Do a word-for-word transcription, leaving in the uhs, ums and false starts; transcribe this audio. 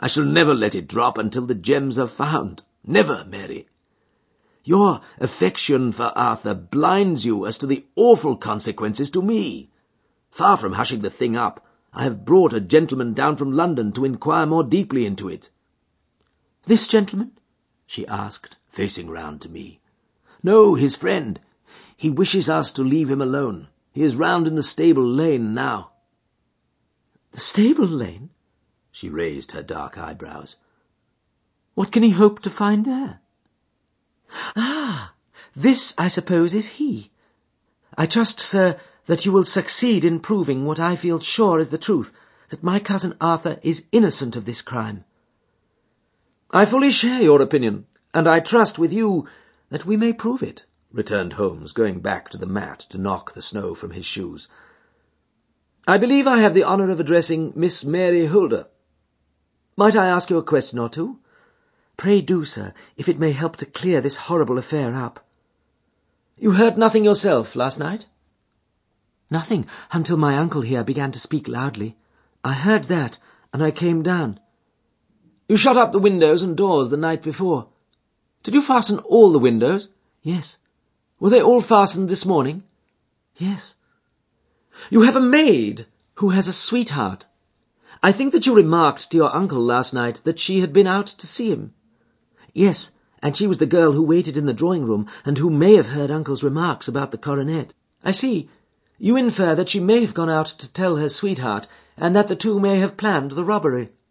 I shall never let it drop until the gems are found. Never, Mary. Your affection for Arthur blinds you as to the awful consequences to me. Far from hushing the thing up, I have brought a gentleman down from London to inquire more deeply into it." "This gentleman?" she asked, facing round to me. "No, his friend. He wishes us to leave him alone. He is round in the stable lane now." "The stable lane?" She raised her dark eyebrows. "What can he hope to find there?" "Ah, this, I suppose, is he. I trust, sir, that you will succeed in proving what I feel sure is the truth, that my cousin Arthur is innocent of this crime." "I fully share your opinion, and I trust with you that we may prove it," returned Holmes, going back to the mat to knock the snow from his shoes. "I believe I have the honour of addressing Miss Mary Hulder. Might I ask you a question or two?" "Pray do, sir, if it may help to clear this horrible affair up." "You heard nothing yourself last night?" "Nothing, until my uncle here began to speak loudly. I heard that, and I came down." "You shut up the windows and doors the night before. Did you fasten all the windows?" "Yes." "Were they all fastened this morning?" "Yes." "You have a maid who has a sweetheart. I think that you remarked to your uncle last night that she had been out to see him." "Yes, and she was the girl who waited in the drawing-room, and who may have heard uncle's remarks about the coronet." "I see. You infer that she may have gone out to tell her sweetheart, and that the two may have planned the robbery."